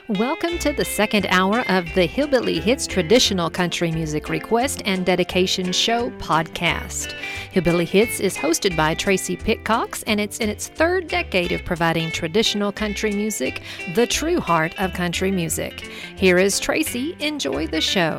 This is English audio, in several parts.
Welcome to the second hour of the Hillbilly Hits Traditional Country Music Request and Dedication Show podcast. Hillbilly Hits is hosted by Tracy Pitcox, and it's in its third decade of providing traditional country music, the true heart of country music. Here is Tracy. Enjoy the show.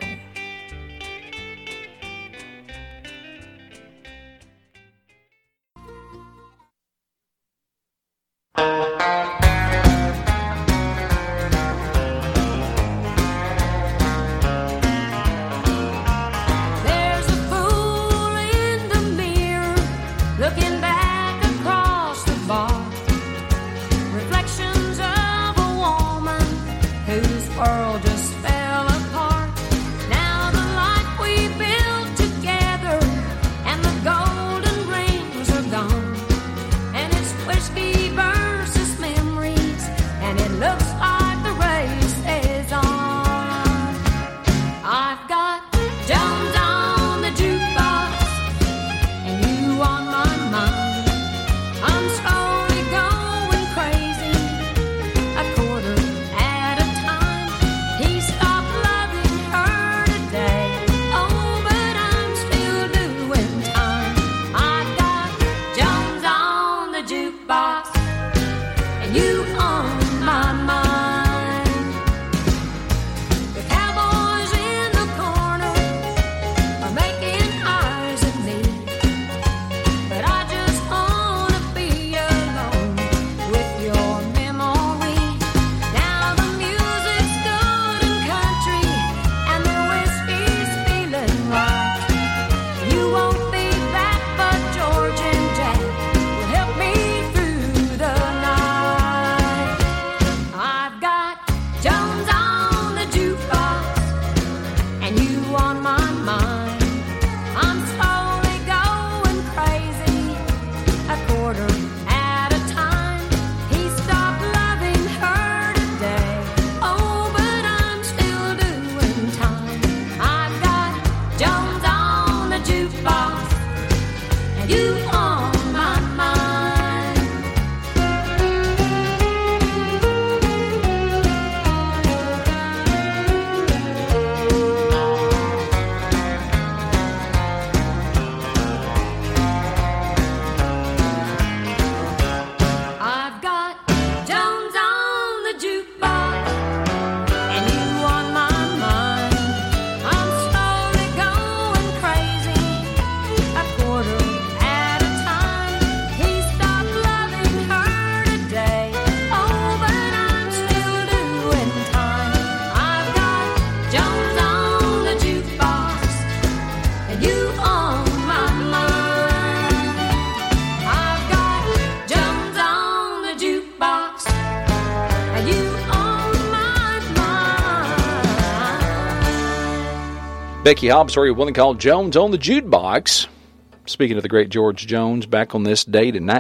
Becky Hobbs, or one called Jones on the Jukebox. Speaking of the great George Jones, back on this date in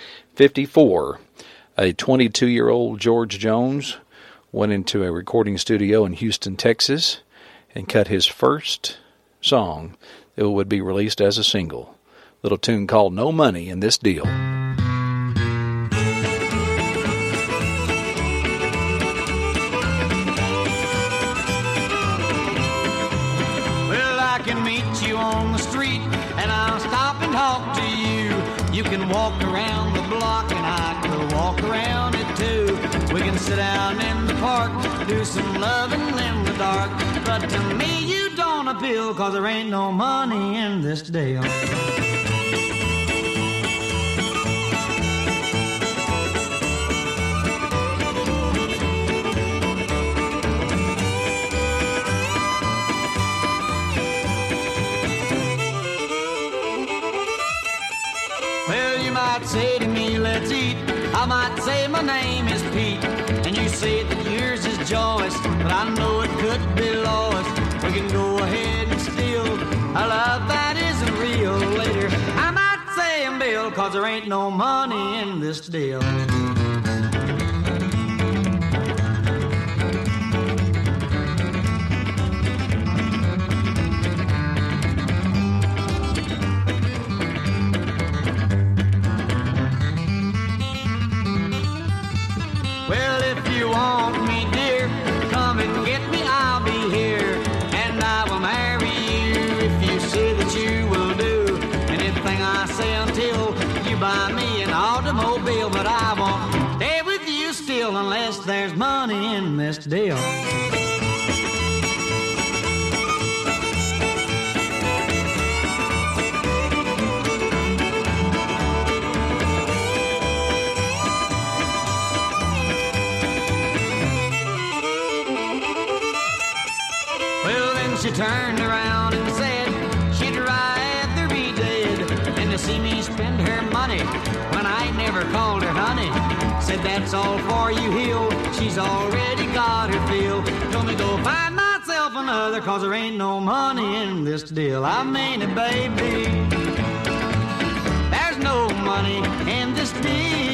1954, a 22-year-old George Jones went into a recording studio in Houston, Texas, and cut his first song that would be released as a single. Little tune called No Money in This Deal. On the street, and I'll stop and talk to you. You can walk around the block, and I could walk around it too. We can sit down in the park, do some loving in the dark. But to me you don't appeal, 'cause there ain't no money in this deal. Say to me, let's eat. I might say my name is Pete, and you say that yours is Joyce, but I know it could be Lois. We can go ahead and steal a love that isn't real. Later I might say I'm Bill, 'cause there ain't no money in this deal. Well, if you want me, dear, money in this deal. Well, then she turned around and said she'd rather be dead than to see me spend her money when I never called her honey. Said that's all for you, Hill. She's already got her fill. Told me go find myself another, 'cause there ain't no money in this deal. I mean it, baby. There's no money in this deal.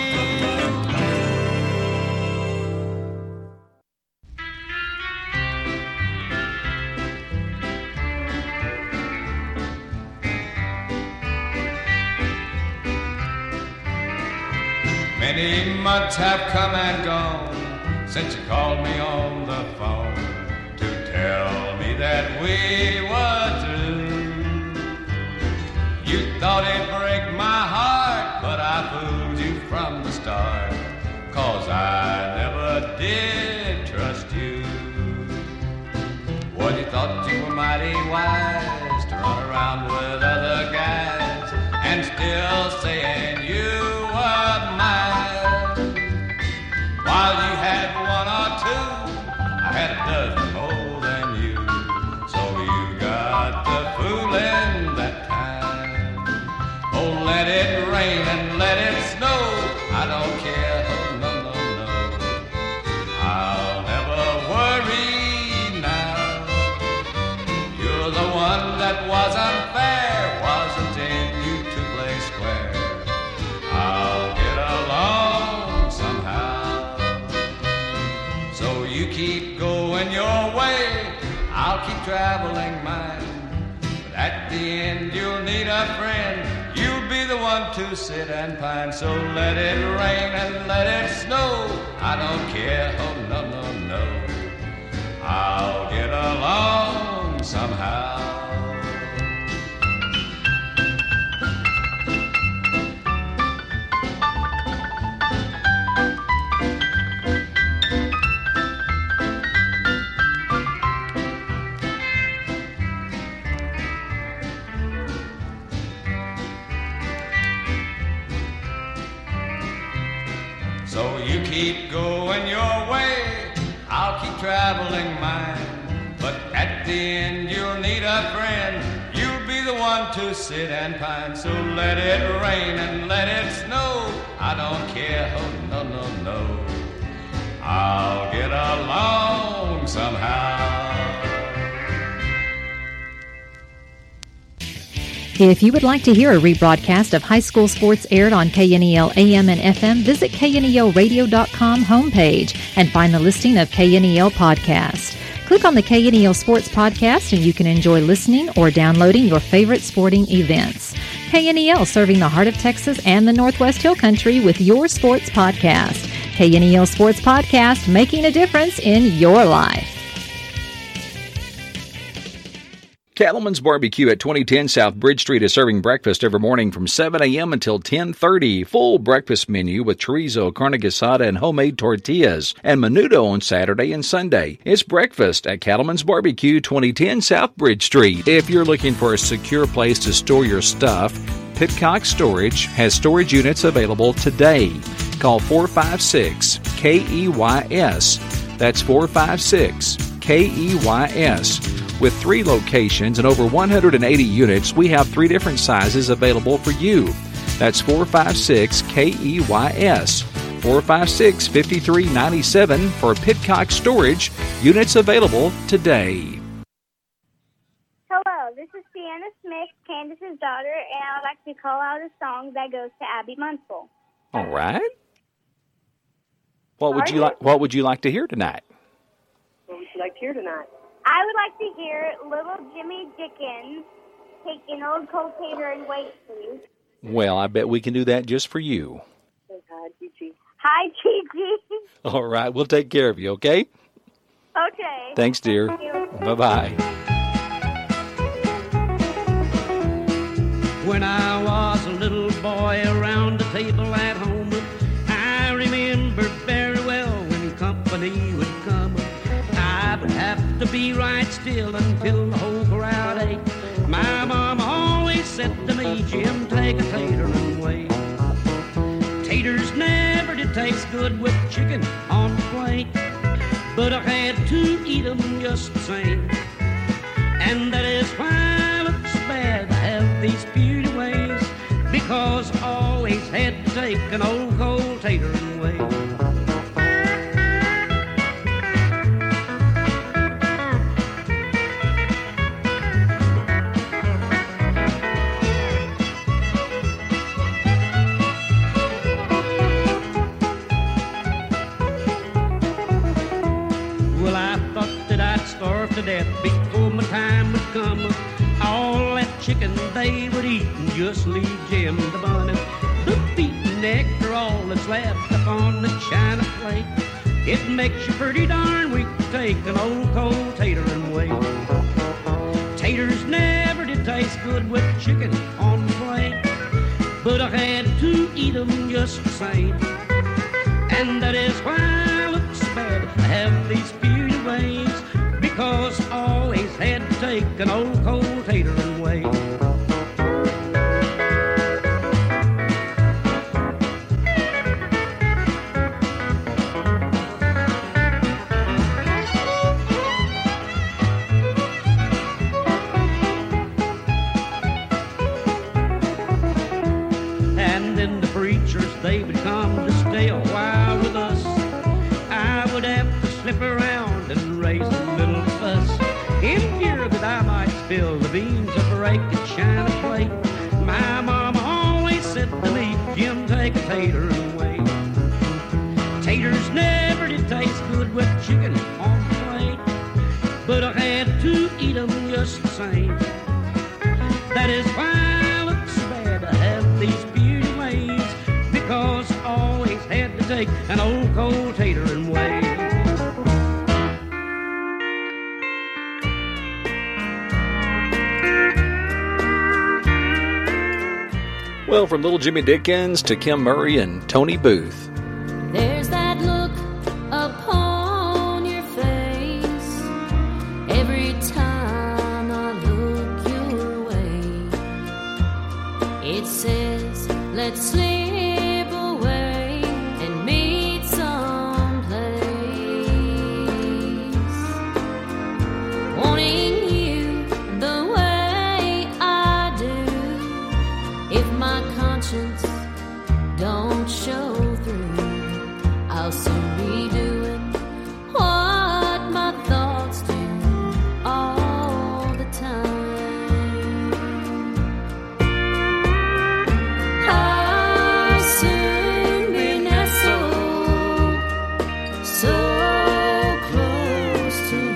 Many months have come and gone since you called me on the phone to tell me that we were through. You thought it'd break my heart, but I fooled you from the start, 'cause I never did trust you. Well, you thought you were mighty wise to run around with other guys and still saying you were mine. While you had one or two, I had a dozen more than you. So you got the fooling that time. Oh, let it rain and let it snow, I don't care, oh, no, no, no. I'll never worry now. You're the one that was unfair, wasn't in you to play square. I'll get along somehow. So you keep going your way, I'll keep traveling mine. But at the end you'll need a friend, you'll be the one to sit and pine. So let it rain and let it snow, I don't care, oh no, no, no. I'll get along somehow. So you keep going your way, I'll keep traveling mine. But at the end you'll need a friend, you'll be the one to sit and pine. So let it rain and let it snow, I don't care, oh no, no, no. I'll get along somehow. If you would like to hear a rebroadcast of high school sports aired on KNEL AM and FM, visit KNELradio.com homepage and find the listing of KNEL podcast. Click on the KNEL Sports Podcast and you can enjoy listening or downloading your favorite sporting events. KNEL, serving the heart of Texas and the Northwest Hill Country with your sports podcast. KNEL Sports Podcast, making a difference in your life. Cattleman's Barbecue at 2010 South Bridge Street is serving breakfast every morning from 7 a.m. until 10:30. Full breakfast menu with chorizo, carne asada, and homemade tortillas. And menudo on Saturday and Sunday. It's breakfast at Cattleman's Barbecue, 2010 South Bridge Street. If you're looking for a secure place to store your stuff, Pitcock Storage has storage units available today. Call 456-KEYS. That's 456-KEYS. With 3 locations and over 180 units, we have 3 different sizes available for you. That's 456-KEYS. 456-5397 for Pitcock Storage. Units available today. Hello, this is Sienna Smith, Candace's daughter, and I would like to call out a song that goes to Abby Munsell. All right. What would you like to hear tonight? What would you like to hear tonight? I would like to hear Little Jimmy Dickens take an old cold cater and wait, please. Well, I bet we can do that just for you. Hi, Gigi. Hi, Gigi. All right, we'll take care of you, okay? Okay. Thanks, dear. Thank you. Bye-bye. When I was a little boy around the table at home, I remember very well when company company would come, I would have to be right still until the whole crowd ate. My mama always said to me, Jim, take a tater and wait. Taters never did taste good with chicken on the plate, but I had to eat them just the same. And that is why it looks bad to have these beauty ways, because I always had to take an old cold tater and wait. Well, I thought that I'd starve to death before my time would come. All that chicken they would eat and just leave Jim the bun. The feet and nectar, all that's left upon the china plate. It makes you pretty darn weak to take an old cold tater and wait. Taters never did taste good with chicken on the plate, but I had to eat them just the same. And that is why it looks bad to have these beauty ways, because I always had to take an old cold tater and wait. And then the preachers, they would come to stay a while with us. I would have to slip around and raise a little fuss, in fear that I might spill the beans or break a china plate. My mama always said to me, Jim, take a tater and wait. Taters never did taste good with chicken on the plate, but I had to eat them just the same. That is why it looks bad to have these beauty ways, because I always had to take an old cold tater and wait. Well, from Little Jimmy Dickens to Kim Murray and Tony Booth. There's that look upon your face every time I look your way. It says, let's slip away and meet someplace. Wanting you the way I do, if my conscience don't show through, I'll soon be doing what my thoughts do all the time. I'll soon be nestled so close to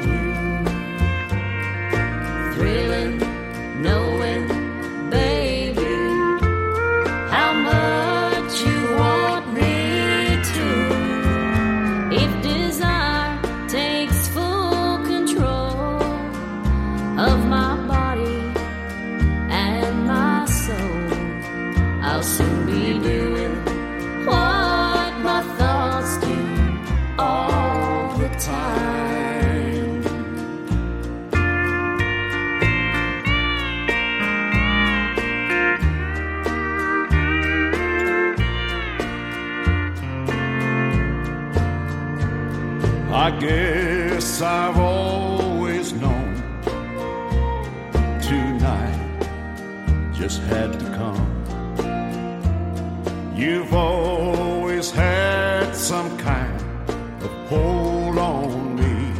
you, thrilling, knowing, baby, how much you want me to. If desire takes full control of my body and my soul, I'll soon be doing what my thoughts do all the time. I guess I've always known tonight just had to come. You've always had some kind of hold on me.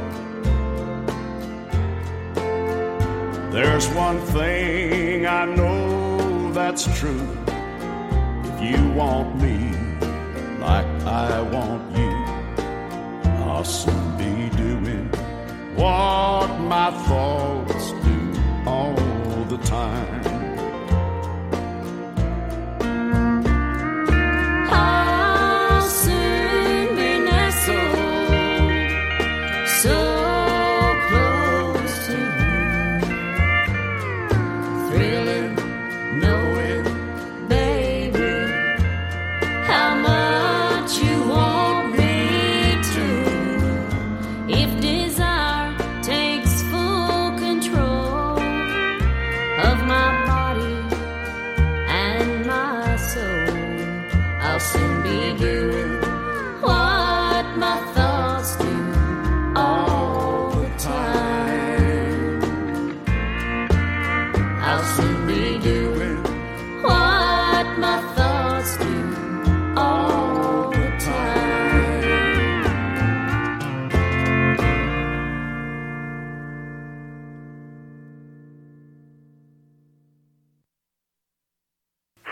There's one thing I know that's true. If you want me like I want you, I'll soon be doing what my thoughts do all the time. I'll soon be nestled so close to you, thrilling, knowing, baby, how much you want me to.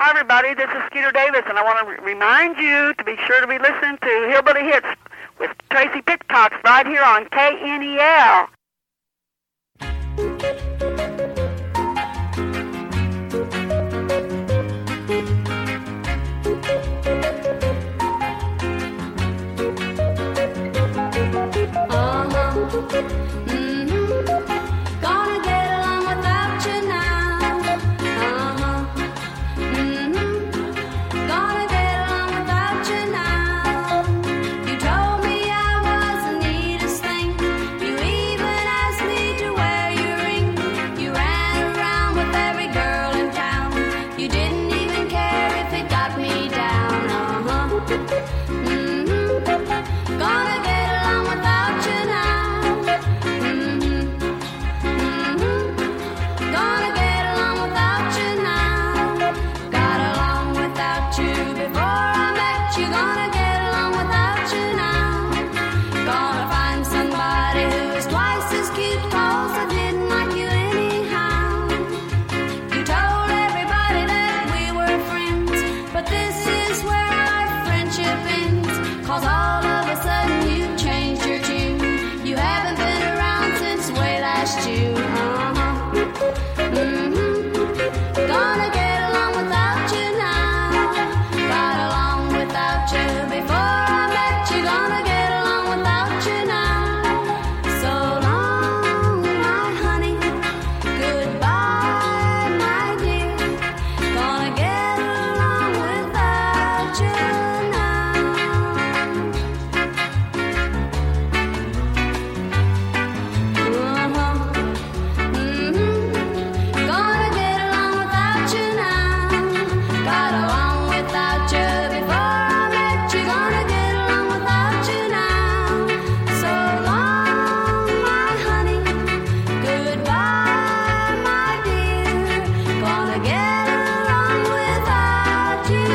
Hi, everybody. This is Skeeter Davis, and I want to remind you to be sure to be listening to Hillbilly Hits with Tracy Pitcox right here on KNEL. Gonna get along without you now. Gonna get along without you now. You told me I was the neatest thing. You even asked me to wear your ring. You ran around with every girl in town. You didn't even care if it got me down. Gonna get along without you now. Gonna get along without you now. Got along without you before I met you. Gonna get along without you now. Gonna find somebody who is twice as cute, 'cause I didn't like you anyhow. You told everybody that we were friends, but this is where our friendship ends. 'Cause all of a sudden you changed your tune. You haven't been around since way last June. Gonna get along without you now. Got along without you before I met you. Gonna get along without you now. So long, my honey. Goodbye, my dear. Gonna get along without you now. Gonna get along without you now. Got along without you before I met you. Gonna get along without you now. So long, my honey. Goodbye, my dear. Gonna get along without you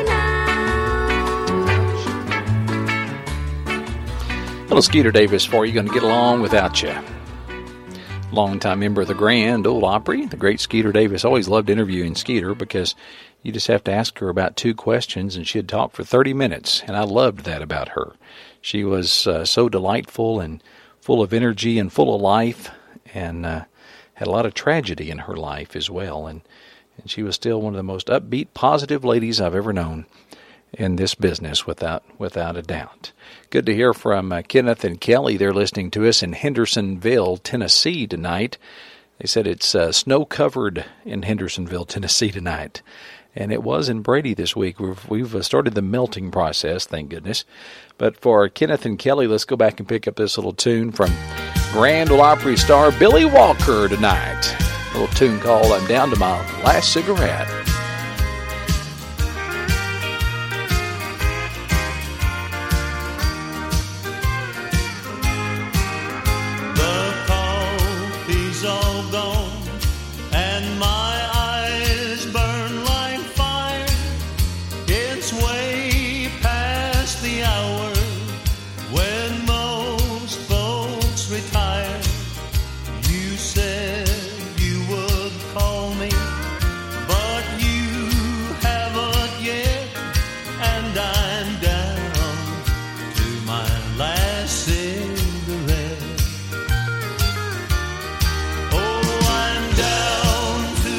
now. Little Skeeter Davis for you. Going to get along without you. Longtime member of the Grand Ole Opry, the great Skeeter Davis. Always loved interviewing Skeeter because you just have to ask her about 2 questions and she'd talk for 30 minutes. And I loved that about her. She was so delightful and full of energy and full of life, and had a lot of tragedy in her life as well. And she was still one of the most upbeat, positive ladies I've ever known in this business, without a doubt. Good to hear from Kenneth and Kelly. They're listening to us in Hendersonville, Tennessee tonight. They said it's snow-covered in Hendersonville, Tennessee tonight. And it was in Brady this week. We've started the melting process, thank goodness. But for Kenneth and Kelly, let's go back and pick up this little tune from Grand Ole Opry star Billy Walker tonight. A little tune called I'm Down to My Last Cigarette. Oh, I'm down to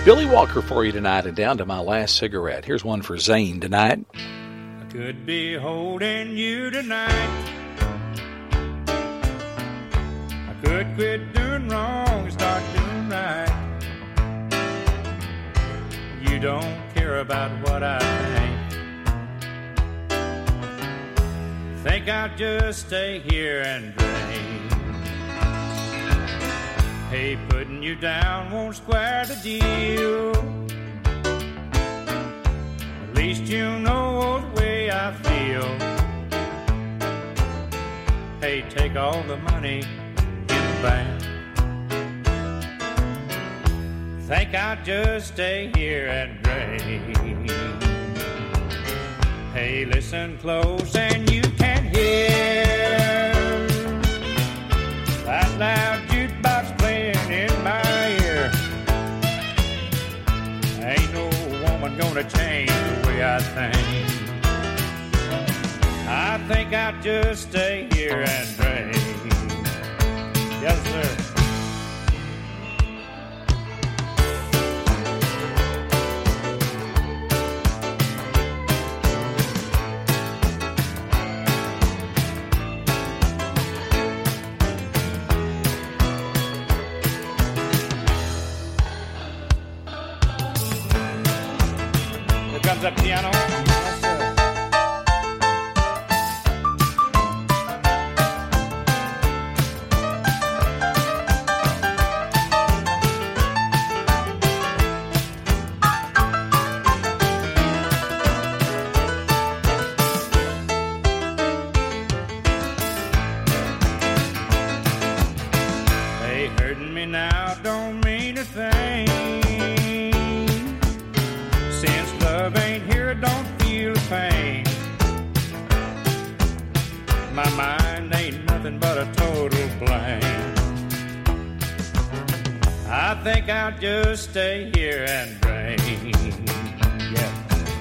Billy Walker for you tonight, and down to my last cigarette. Here's one for Zane tonight. I could be holding you tonight. I could quit doing wrong and start doing right. You don't care about what I think I'll just stay here and drink. Hey, putting you down won't square the deal. At least you know the way I feel. Hey, take all the money in the bank. Think I'll just stay here and drink. Hey, listen close and you can hear that loud jukebox playing in my ear. Ain't no woman gonna change the way I think. I think I'll just stay here and drink. Yes, sir. Comes up piano. Yes, sir. Hey, hurting me now don't mean a thing. Since love ain't here, don't feel the pain. My mind ain't nothing but a total blank. I think I'll just stay here and drink. Yeah.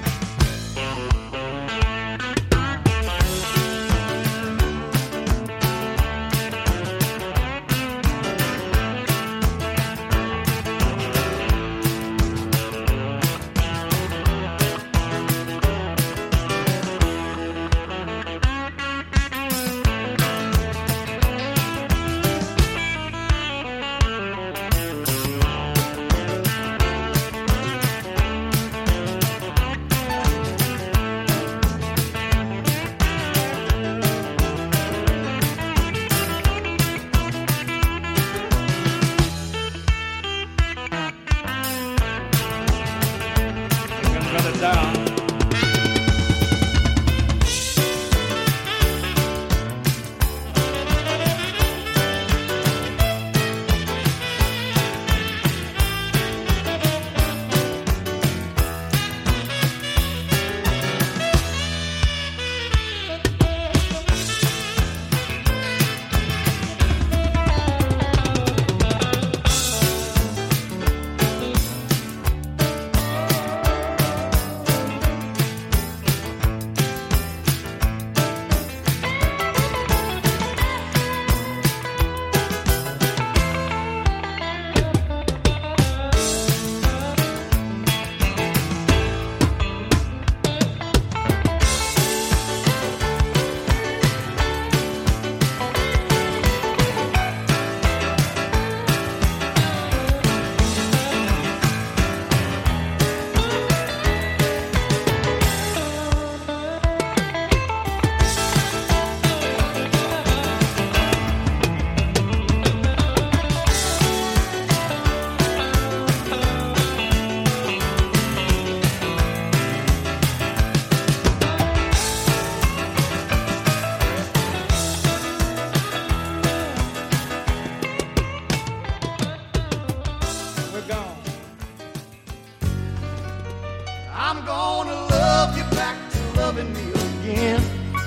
I'm gonna love you back to loving me again,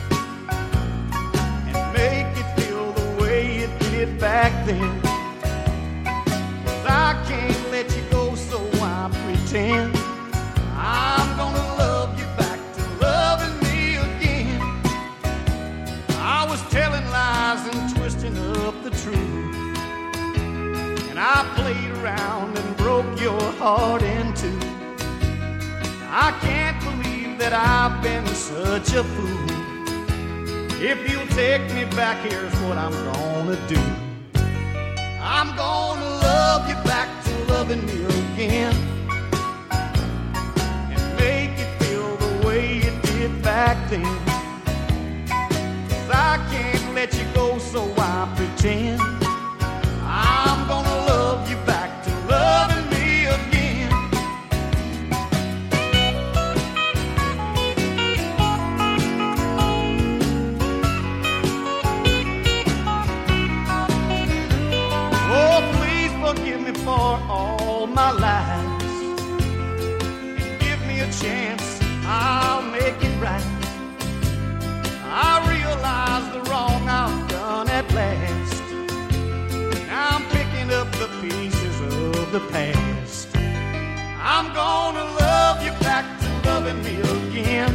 and make it feel the way it did back then. 'Cause I can't let you go, so I pretend I'm gonna love you back to loving me again. I was telling lies and twisting up the truth, and I played around and broke your heart in two. I can't believe that I've been such a fool. If you'll take me back, here's what I'm gonna do. I'm gonna love you back to loving me again, and make you feel the way you did back then. 'Cause I can't let you go, so I pretend I'm gonna love you back to loving me again. Oh, please forgive me for all my lies, and give me a chance, I'll make it right. I realize the wrong I've done at last. Now I'm picking up the pieces of the past. I'm gonna love you back to loving me again,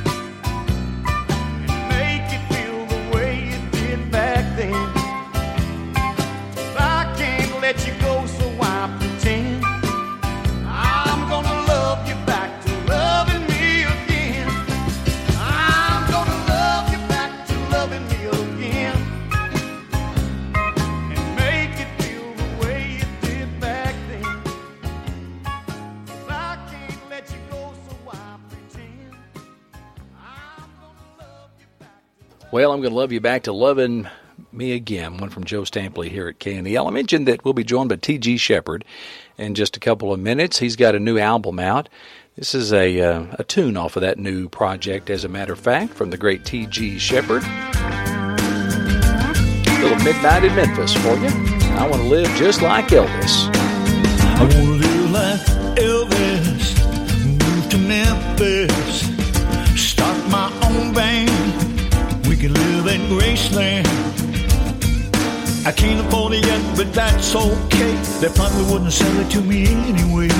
and make you feel the way you did back then. 'Cause I can't let you go, so I pretend I'm gonna love you back to loving me again. I'm gonna love you back to loving me again, and make it feel the way you did back then. 'Cause I can't let you go, so I pretend I'm gonna love you back to. Well, I'm going to love you back to loving me again. One from Joe Stampley here at KNEL. I mentioned that we'll be joined by T.G. Shepherd in just a couple of minutes. He's got a new album out. This is a tune off of that new project, as a matter of fact, from the great T.G. Shepherd. A little Midnight in Memphis for you. I want to live just like Elvis. I want to live like Elvis, move to Memphis, start my own band. We can live in Graceland. I can't afford it yet, but that's okay. They probably wouldn't sell it to me anyway.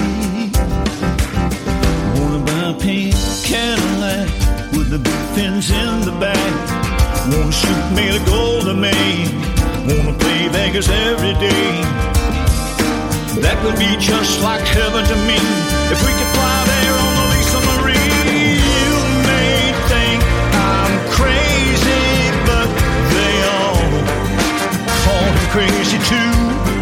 Wanna buy a pink Cadillac with the big fins in the back. Wanna shoot me a golden man. Wanna play Vegas every day. That would be just like heaven to me if we could fly there on the Lisa Marie. You may think I'm crazy, but they all call him crazy too.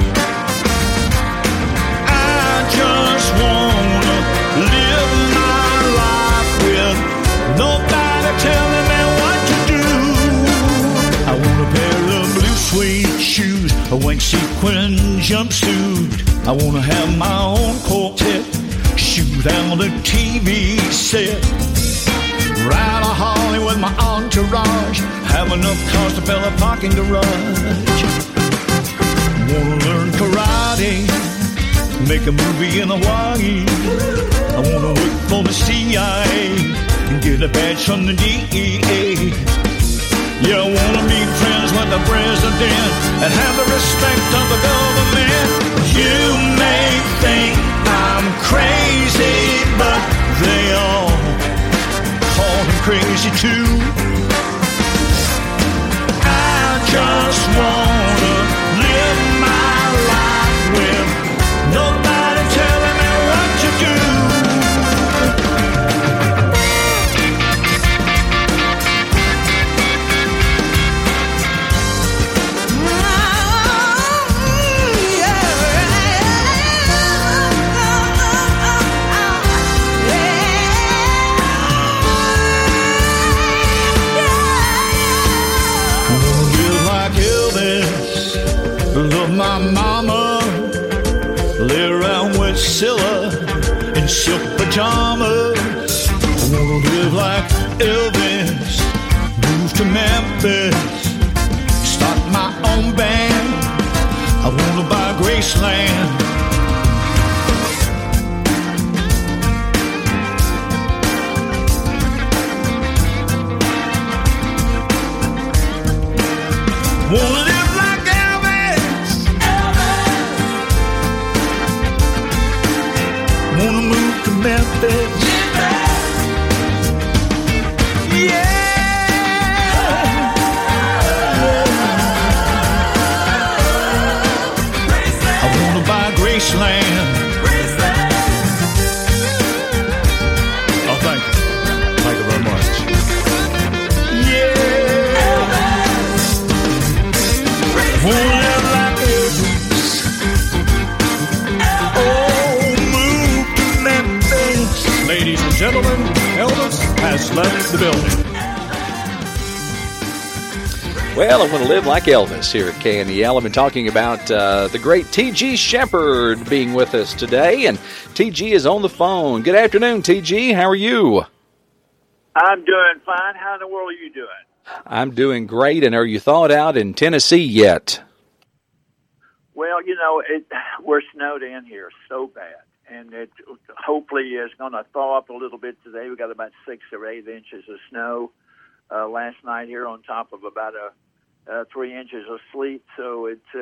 I just wanna live my life with nobody telling me what to do. I want a pair of blue suede shoes, a white sequin jumpsuit. I want to have my own quartet, shoot out a TV set, ride a Harley with my entourage, have enough cars to fill a parking garage. Want to learn karate, make a movie in Hawaii. I want to work for the CIA and get a badge from the DEA. Yeah, I want to meet friends with the president and have the respect of the government. You may think I'm crazy, but they all call him crazy too. I just wanna live my life with nobody telling me what to do. Love my mama, lay around with Scylla in silk pajamas. I wanna live like Elvis, move to Memphis, start my own band. I wanna buy Graceland. Wanna live like Elvis, wanna move to Memphis, yeah. I wanna gentlemen, Elvis has left the building. Well, I'm going to live like Elvis here at KNEL. I've been talking about the great T.G. Shepherd being with us today, and T.G. is on the phone. Good afternoon, T.G. How are you? I'm doing fine. How in the world are you doing? I'm doing great, and are you thawed out in Tennessee yet? Well, we're snowed in here so bad, and it hopefully is going to thaw up a little bit today. We got about 6 or 8 inches of snow last night here on top of about 3 inches of sleet, so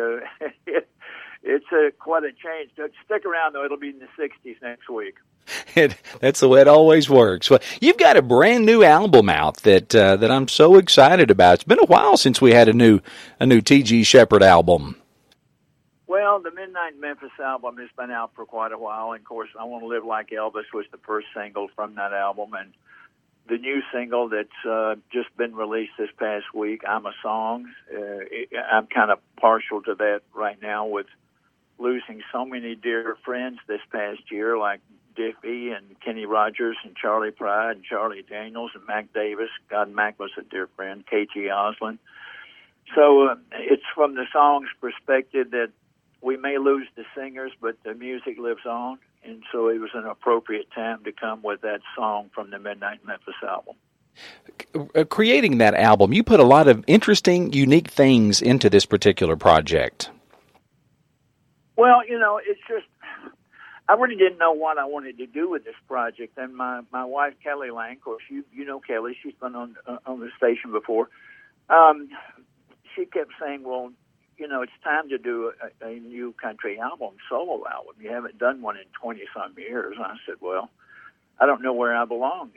it's quite a change. Stick around, though. It'll be in the 60s next week. That's the way it always works. Well, you've got a brand new album out that I'm so excited about. It's been a while since we had a new T.G. Shepherd album. Well, the Midnight in Memphis album has been out for quite a while, and of course, I Want to Live Like Elvis was the first single from that album, and the new single that's just been released this past week, I'm a Song. I'm kind of partial to that right now with losing so many dear friends this past year, like Diffie and Kenny Rogers and Charlie Pride and Charlie Daniels and Mac Davis. God, Mac was a dear friend, K.G. Oslin. So it's from the song's perspective that we may lose the singers, but the music lives on. And so it was an appropriate time to come with that song from the Midnight in Memphis album. Creating that album, you put a lot of interesting, unique things into this particular project. Well, it's just, I really didn't know what I wanted to do with this project. And my wife, Kelly Lang, of course, you know Kelly, she's been on the station before. She kept saying, well, it's time to do a new country album, solo album. You haven't done one in 20-some years. And I said, well, I don't know where I belong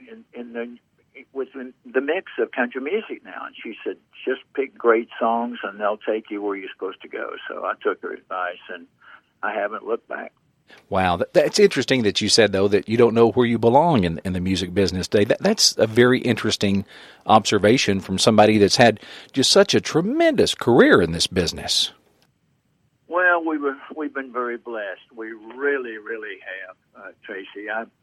within the mix of country music now. And she said, just pick great songs and they'll take you where you're supposed to go. So I took her advice and I haven't looked back. Wow, that's interesting that you said, though, that you don't know where you belong in the music business today. That's a very interesting observation from somebody that's had just such a tremendous career in this business. Well, we've been very blessed. We really, really have, Tracy.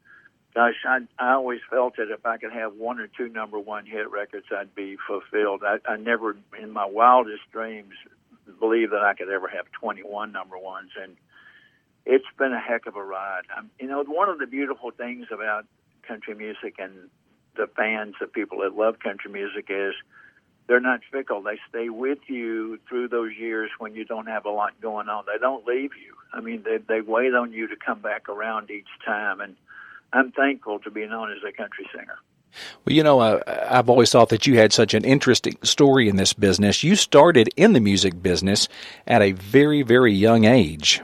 I always felt that if I could have 1 or 2 number one hit records, I'd be fulfilled. I never, in my wildest dreams, believed that I could ever have 21 number ones, and it's been a heck of a ride. One of the beautiful things about country music and the fans, the people that love country music, is they're not fickle. They stay with you through those years when you don't have a lot going on. They don't leave you. I mean, they wait on you to come back around each time, and I'm thankful to be known as a country singer. Well, I've always thought that you had such an interesting story in this business. You started in the music business at a very, very young age.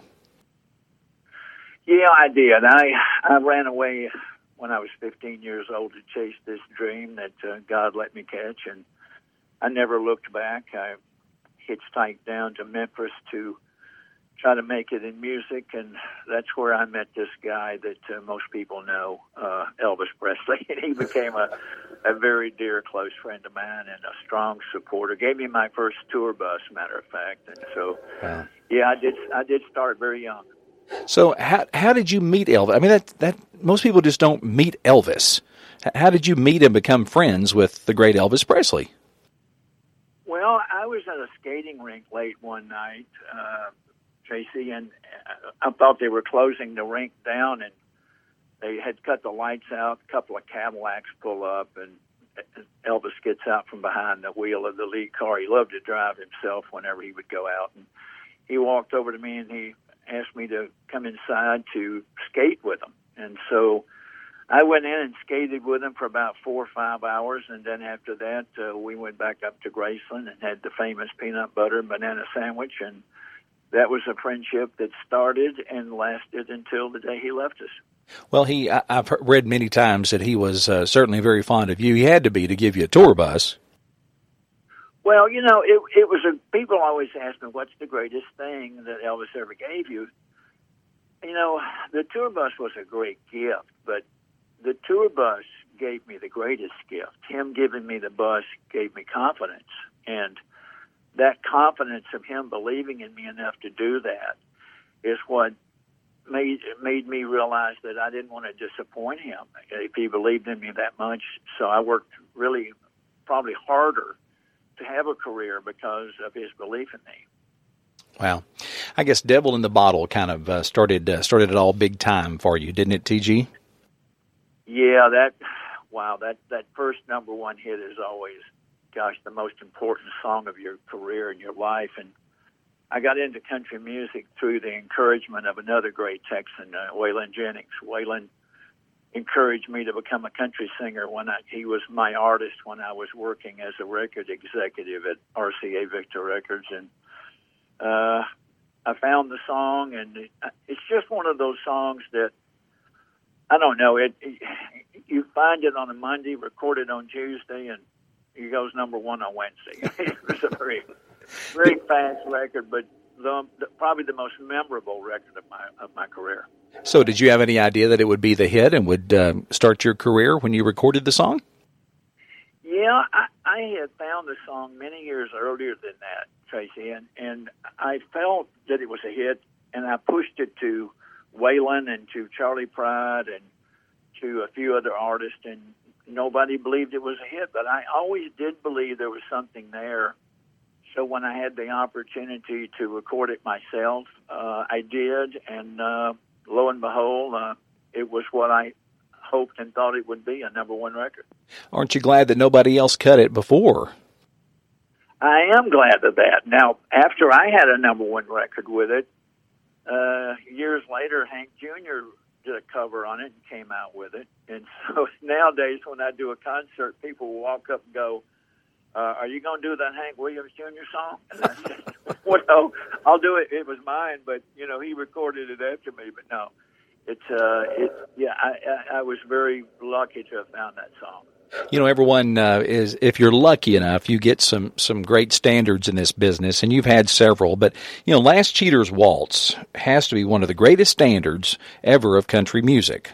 Yeah, I did. I ran away when I was 15 years old to chase this dream that God let me catch, and I never looked back. I hitchhiked down to Memphis to try to make it in music, and that's where I met this guy that most people know, Elvis Presley, and he became a very dear, close friend of mine and a strong supporter. Gave me my first tour bus, matter of fact, and so, yeah, I did start very young. So how did you meet Elvis? I mean, that most people just don't meet Elvis. How did you meet and become friends with the great Elvis Presley? Well, I was at a skating rink late one night, Tracy, and I thought they were closing the rink down, and they had cut the lights out. A couple of Cadillacs pull up, and Elvis gets out from behind the wheel of the lead car. He loved to drive himself whenever he would go out, and he walked over to me and he asked me to come inside to skate with him. And so I went in and skated with him for about 4 or 5 hours, and then after that we went back up to Graceland and had the famous peanut butter and banana sandwich, and that was a friendship that started and lasted until the day he left us. Well, I've read many times that he was certainly very fond of you. He had to be to give you a tour bus. Well, it was people always ask me, what's the greatest thing that Elvis ever gave you? The tour bus was a great gift, but the tour bus gave me the greatest gift. Him giving me the bus gave me confidence, and that confidence of him believing in me enough to do that is what made me realize that I didn't want to disappoint him if he believed in me that much. So I worked really probably harder to have a career because of his belief in me. Wow. I guess Devil in the Bottle kind of started it all big time for you, didn't it, TG? Yeah, that first number one hit is always, gosh, the most important song of your career and your life. And I got into country music through the encouragement of another great Texan, Waylon Jennings. Waylon encouraged me to become a country singer he was my artist when I was working as a record executive at RCA Victor Records. And I found the song, and it's just one of those songs that, I don't know, you find it on a Monday, record it on Tuesday, and it goes number one on Wednesday. It was a very, very fast record, but probably the most memorable record of my career. So did you have any idea that it would be the hit and would start your career when you recorded the song? Yeah, I had found the song many years earlier than that, Tracy, and I felt that it was a hit, and I pushed it to Waylon and to Charlie Pride and to a few other artists, and nobody believed it was a hit, but I always did believe there was something there. So when I had the opportunity to record it myself, I did, and lo and behold, it was what I hoped and thought it would be, a number one record. Aren't you glad that nobody else cut it before? I am glad of that. Now, after I had a number one record with it, years later, Hank Jr. did a cover on it and came out with it. And so nowadays, when I do a concert, people walk up and go, are you going to do that Hank Williams Jr. song? And I said, well, I'll do it. It was mine, but, he recorded it after me. But no, I was very lucky to have found that song. Everyone is, if you're lucky enough, you get some great standards in this business, and you've had several. But, Last Cheater's Waltz has to be one of the greatest standards ever of country music.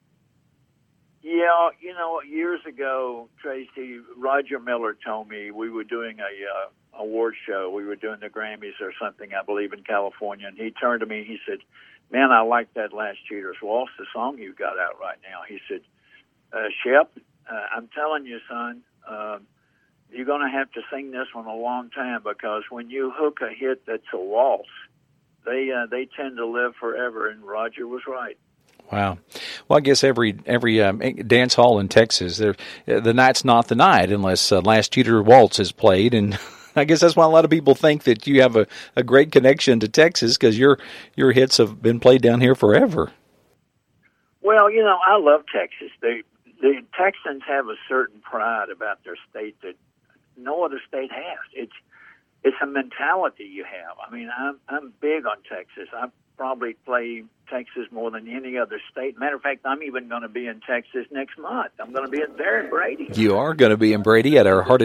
Yeah, years ago, Tracy, Roger Miller told me we were doing a award show. We were doing the Grammys or something, I believe, in California. And he turned to me and he said, man, I like that Last Cheater's Waltz, the song you got out right now. He said, Shep, I'm telling you, son, you're going to have to sing this one a long time, because when you hook a hit that's a waltz, they tend to live forever, and Roger was right. Wow. Well, I guess every dance hall in Texas, the night's not the night unless Last Cheater Waltz is played, and I guess that's why a lot of people think that you have a great connection to Texas, because your hits have been played down here forever. Well, I love Texas. The Texans have a certain pride about their state that no other state has. It's a mentality you have. I mean, I'm big on Texas. I probably play Texas more than any other state. Matter of fact, I'm even going to be in Texas next month. I'm going to be there in Brady. You are going to be in Brady at our Heart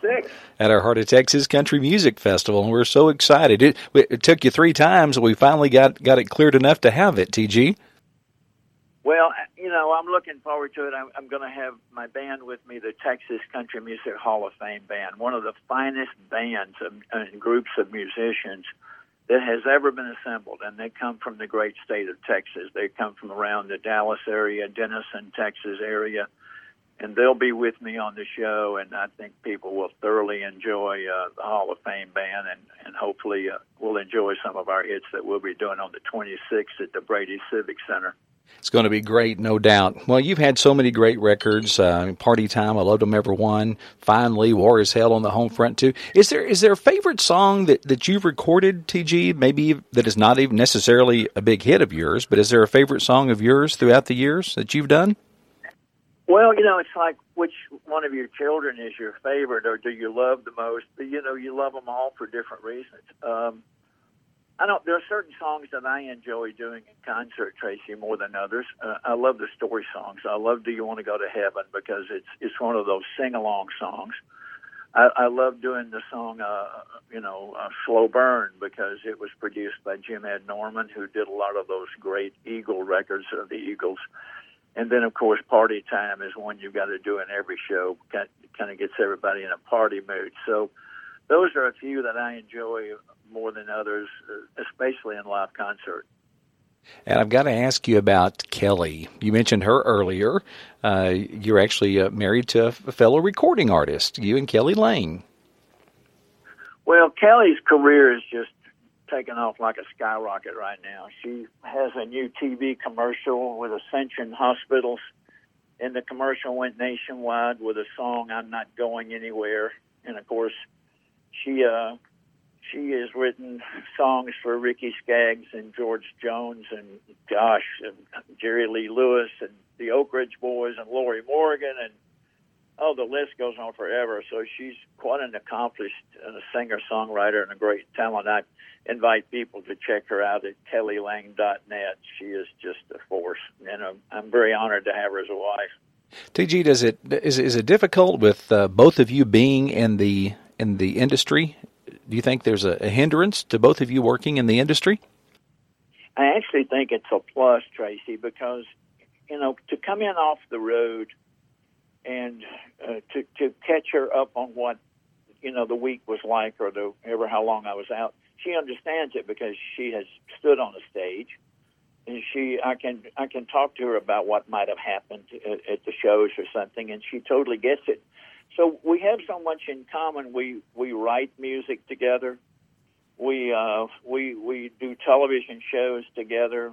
of Texas Country Music Festival, and we're so excited. It took you 3 times, and we finally got it cleared enough to have it, TG. Well, I'm looking forward to it. I'm going to have my band with me, the Texas Country Music Hall of Fame Band, one of the finest bands and groups of musicians that has ever been assembled, and they come from the great state of Texas. They come from around the Dallas area, Denison, Texas area, and they'll be with me on the show, and I think people will thoroughly enjoy the Hall of Fame Band, and hopefully we'll enjoy some of our hits that we'll be doing on the 26th at the Brady Civic Center. It's going to be great, no doubt. Well, you've had so many great records. Party Time, I Loved 'Em Every One. Finally, War Is Hell on the home front, too. Is there a favorite song that you've recorded, TG, maybe that is not even necessarily a big hit of yours, but is there a favorite song of yours throughout the years that you've done? Well, it's like which one of your children is your favorite, or do you love the most? But, you love them all for different reasons. There are certain songs that I enjoy doing in concert, Tracy, more than others. I love the story songs. I love Do You Want to Go to Heaven, because it's one of those sing-along songs. I love doing the song, Slow Burn, because it was produced by Jim Ed Norman, who did a lot of those great Eagle records of the Eagles. And then, of course, Party Time is one you've got to do in every show. Kind of gets everybody in a party mood. So those are a few that I enjoy more than others, especially in live concert. And I've got to ask you about Kelly. You mentioned her earlier. You're actually married to a fellow recording artist, you and Kelly Lane. Well, Kelly's career is just taking off like a skyrocket right now. She has a new TV commercial with Ascension Hospitals, and the commercial went nationwide with a song, "I'm Not Going Anywhere." And, of course, she has written songs for Ricky Skaggs and George Jones and, Jerry Lee Lewis and the Oak Ridge Boys and Lorrie Morgan, and the list goes on forever. So she's quite an accomplished singer-songwriter and a great talent. I invite people to check her out at kellylane.net. She is just a force, and I'm very honored to have her as a wife. TG, is it difficult with both of you being in the industry? Do you think there's a hindrance to both of you working in the industry? I actually think it's a plus, Tracy, because, to come in off the road and to catch her up on what, the week was like, or how long I was out, she understands it because she has stood on a stage, and I can talk to her about what might have happened at the shows or something, and she totally gets it. So we have so much in common. We write music together. We do television shows together.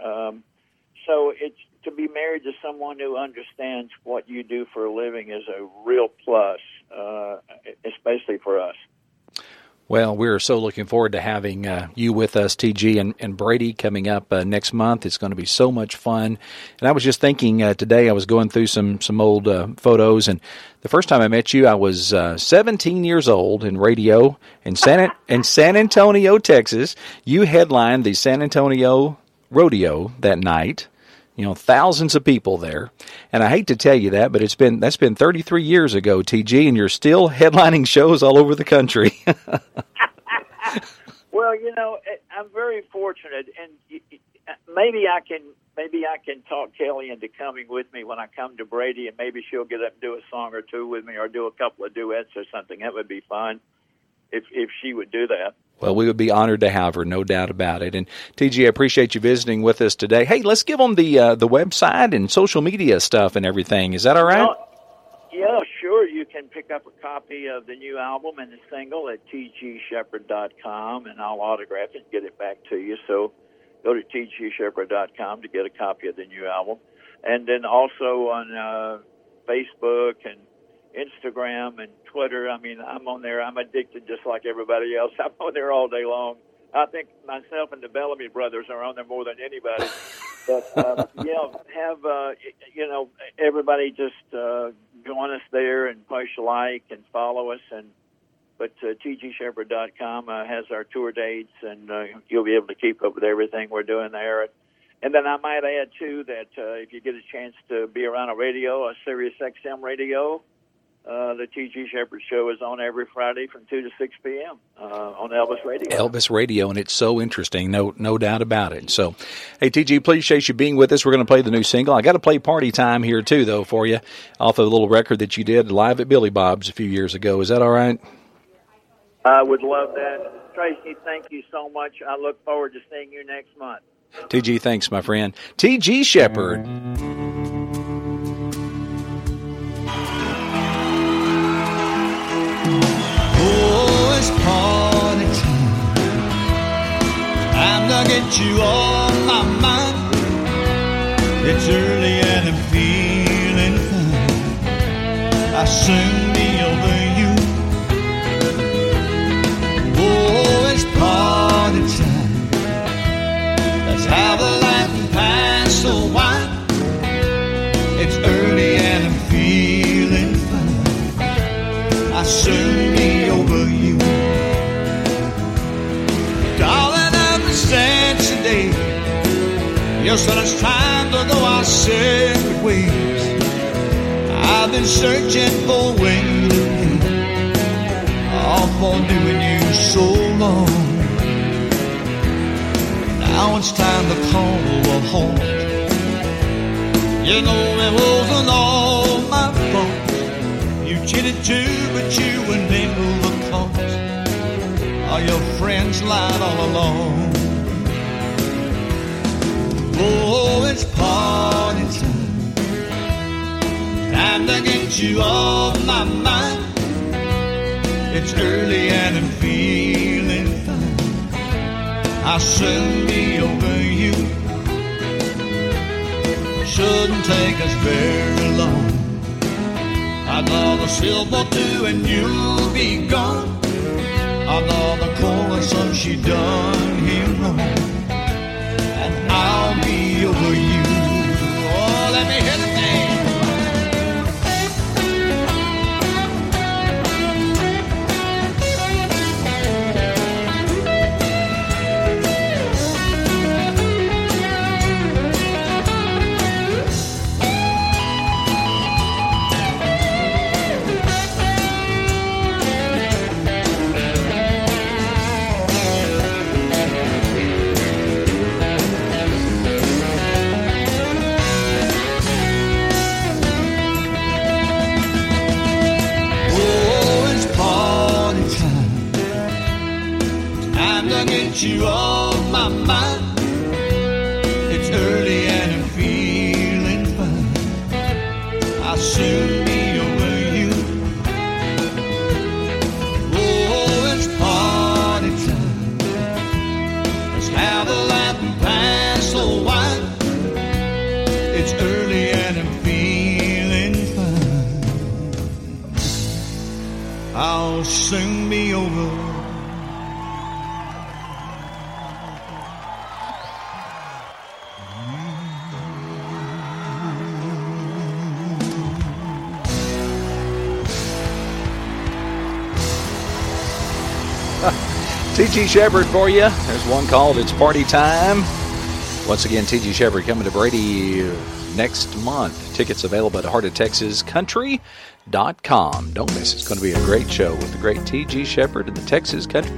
So it's to be married to someone who understands what you do for a living is a real plus, especially for us. Well, we're so looking forward to having you with us, TG, and Brady coming up next month. It's going to be so much fun. And I was just thinking today, I was going through some old photos, and the first time I met you, I was 17 years old in radio in San Antonio, Texas. You headlined the San Antonio Rodeo that night. Thousands of people there. And I hate to tell you that, but that's been 33 years ago, TG, and you're still headlining shows all over the country. Well, I'm very fortunate, and maybe I can talk Kelly into coming with me when I come to Brady, and maybe she'll get up and do a song or two with me, or do a couple of duets or something. That would be fun if she would do that. Well, we would be honored to have her, no doubt about it. And TG, I appreciate you visiting with us today. Hey, let's give them the website and social media stuff and everything. Is that all right? Yeah, sure. You can pick up a copy of the new album and the single at tgshepherd.com, and I'll autograph it and get it back to you. So go to tgshepherd.com to get a copy of the new album. And then also on Facebook and Instagram and Twitter. I mean, I'm on there. I'm addicted just like everybody else. I'm on there all day long. I think myself and the Bellamy brothers are on there more than anybody. But, everybody just join us there and push like and follow us. But tgshepherd.com has our tour dates, and you'll be able to keep up with everything we're doing there. And then I might add, too, that if you get a chance to be around a radio, a Sirius XM radio, the T.G. Shepherd Show is on every Friday from 2 to 6 p.m. On Elvis Radio. Elvis Radio, and it's so interesting, no doubt about it. So, hey, T.G., appreciate you being with us. We're going to play the new single. I got to play Party Time here, too, though, for you, off of a little record that you did live at Billy Bob's a few years ago. Is that all right? I would love that. Tracy, thank you so much. I look forward to seeing you next month. T.G., thanks, my friend. T.G. Shepherd. Oh, it's party time. Time to get you on my mind. It's early and I'm feeling fine. I'll soon be over you. Oh, it's party time. Let's have a laugh and pass a wine. It's early and I'm feeling fine. I'll soon be over you. Darling, I'm sad today. Yes, when it's time to go our separate ways. I've been searching for a way to pay all for doing you so long. Now it's time to call a halt. You know it wasn't all my fault. You cheated too, but you would never the cost. All your friends lied all along. get you off my mind. It's early and I'm feeling fine. I'll soon be over you. Shouldn't take us very long. Another silver too and you'll be gone. Another chorus of she done him wrong, and I'll be over you. Oh, let me hear the thing. You off my mind. It's early and I'm feeling fine. I'll soon be over you. Oh, it's party time. Let's have a laugh and pass the wine. It's early and I'm feeling fine. I'll soon be over. T.G. Sheppard for you. There's one called It's Party Time. Once again, T.G. Sheppard coming to Brady next month. Tickets available at heartoftexascountry.com. Don't miss it. It's going to be a great show with the great T.G. Sheppard and the Texas Country.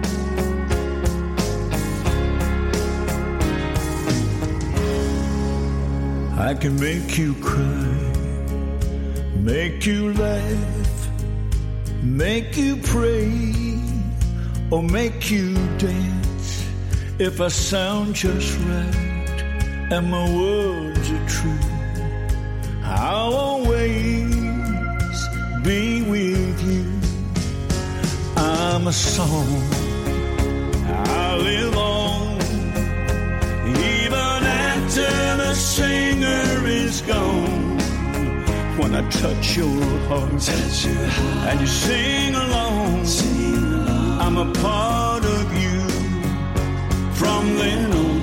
I can make you cry, make you laugh, make you pray, or make you dance if I sound just right and my words are true. I'll always be with you. I'm a song I live on, even after the singer is gone. When I touch your heart, and you sing along, I'm a part of you from then on.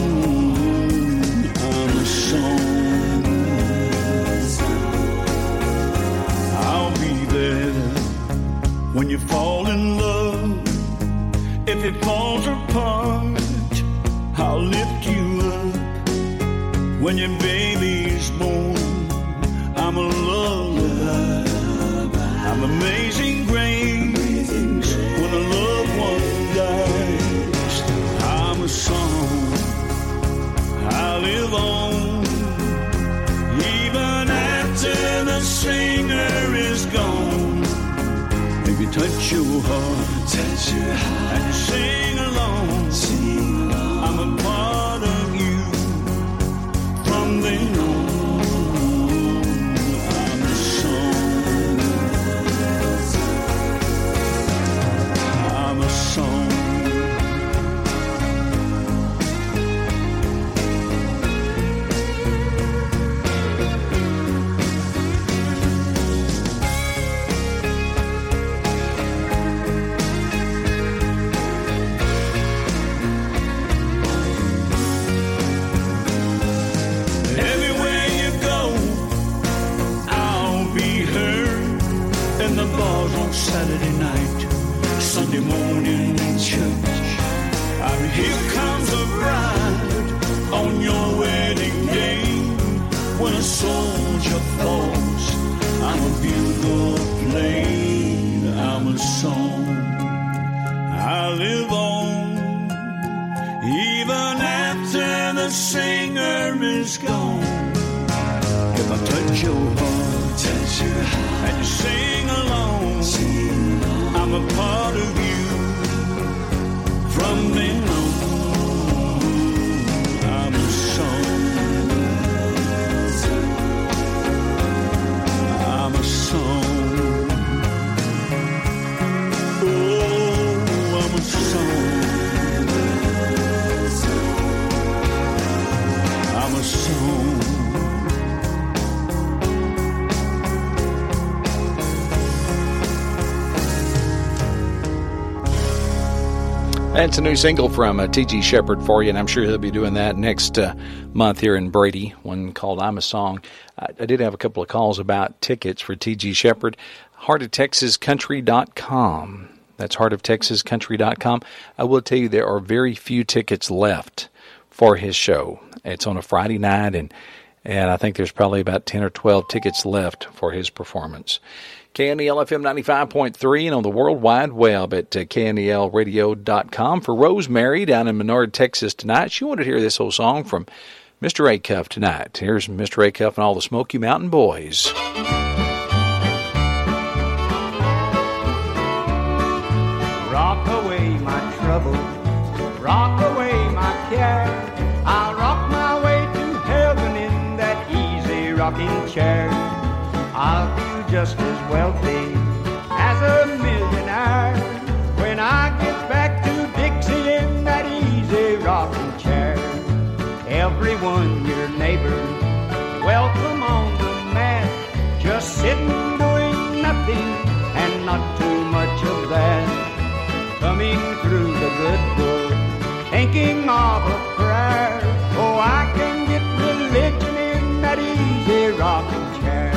I'm a song. I'll be there when you fall in love. If it falls apart, I'll lift you up. When your baby's born, I'm a lullaby. I'm amazing grace. When a loved one dies, I'm a song I live on. Even after the singer is gone, if you touch your heart, and you sing along, I'm a part of you from then on. Saturday night, Sunday morning in church. Here comes a bride on your wedding day. When a soldier falls, I'm a bugle playing. I'm a song I live on. Even after the singer is gone, if I touch your heart, and you sing along, I'm a part of you from then on. I'm a song. I'm That's a new single from T.G. Shepherd for you, and I'm sure he'll be doing that next month here in Brady, one called I'm a Song. I did have a couple of calls about tickets for T.G. Shepherd. HeartOfTexasCountry.com. That's HeartOfTexasCountry.com. I will tell you there are very few tickets left for his show. It's on a Friday night, and I think there's probably about 10 or 12 tickets left for his performance. KNEL FM 95.3 and on the World Wide Web at KNELradio.com. For Rosemary down in Menard, Texas tonight, she wanted to hear this whole song from Mr. Acuff tonight. Here's Mr. Acuff and all the Smoky Mountain Boys. Rock away my troubles, rock away my care. I'll rock my way to heaven in that easy rocking chair. I'll feel just as wealthy as a millionaire when I get back to Dixie in that easy rocking chair. Everyone, your neighbor, welcome on the mat. Just sitting doing nothing and not too much of that. Coming through the good book, thinking of a prayer. Oh, I can get religion in that easy rocking chair.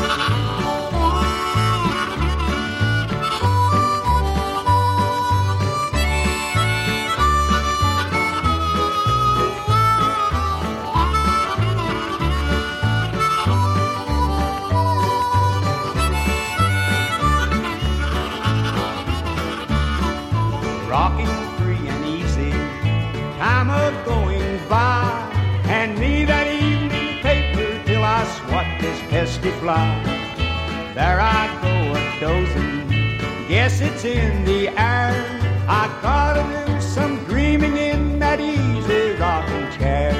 Rocking free and easy, time of going by. Hand me that evening paper till I swat this pesky fly. There I go a-dozing, guess it's in the air. I gotta do some dreaming in that easy rocking chair.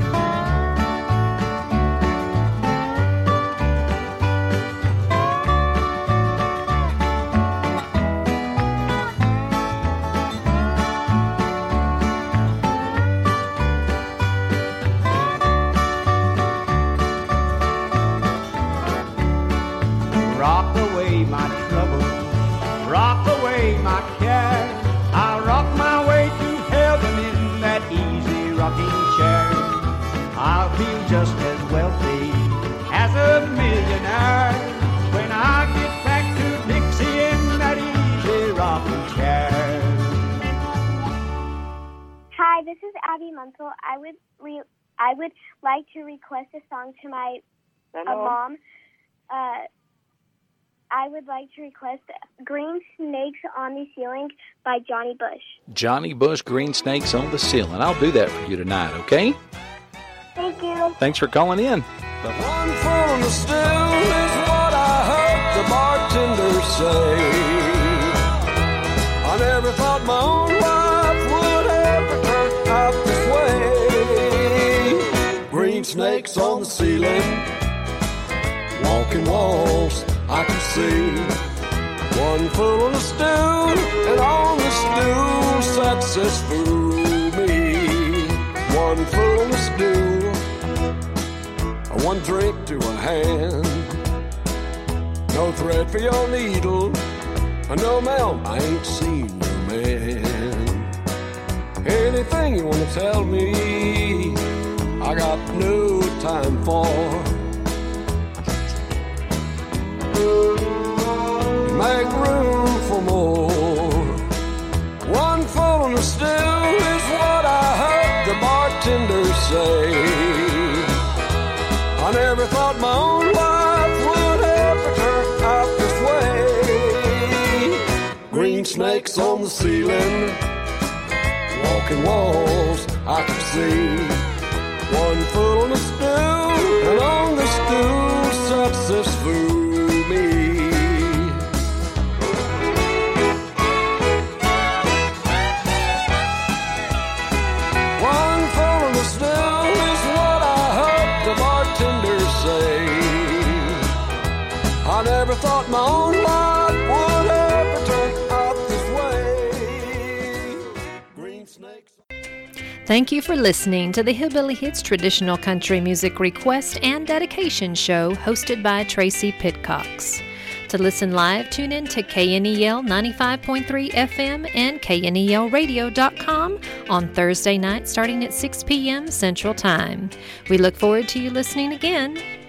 Rock away my troubles, rock away my care. I'll rock my way to heaven in that easy rocking chair. I'll feel just as wealthy as a millionaire when I get back to Dixie in that easy rocking chair. Hi, this is Abby Munsell. I would like to request a song to my mom. I would like to request Green Snakes on the Ceiling by Johnny Bush. Johnny Bush, Green Snakes on the Ceiling. I'll do that for you tonight, okay? Thank you. Thanks for calling in. The one from the stool is what I heard the bartender say. I never thought my own life would ever turn out this way. Green snakes on the ceiling, walking walls I can see. One foot on the stool, and on the stool sat this fool me. One foot on the stool, one drink to a hand. No thread for your needle, no ma'am, I ain't seen no man. Anything you wanna tell me, I got no time for. Make room for more. One foot on the stool is what I heard the bartender say. I never thought my own life would ever turn out this way. Green snakes on the ceiling, walking walls I can see. One foot on the stool, and on the stool sits this fool. I never thought my own life would ever turn out this way. Green snakes. Thank you for listening to the Hillbilly Hits Traditional Country Music Request and Dedication Show hosted by Tracy Pitcox. To listen live, tune in to KNEL 95.3 FM and KNELradio.com on Thursday night starting at 6 p.m. Central Time. We look forward to you listening again.